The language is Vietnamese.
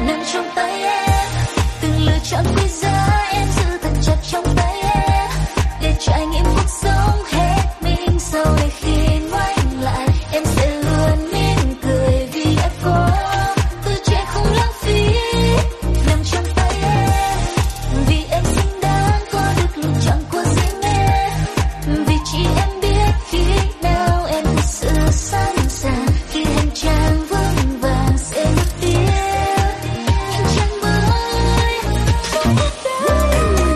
nằm trong tay em. Từng lựa chọn quý giá em giữ thật chặt trong tay em, để trải nghiệm cuộc sống hết mình. Sau này khi ngoảnh lại em sẽ luôn mỉm cười, vì em có tuổi trẻ không lãng phí nằm trong tay em. Vì em xứng đáng có được lựa chọn của riêng em, vì chỉ em biết khi nào em thật sự sáng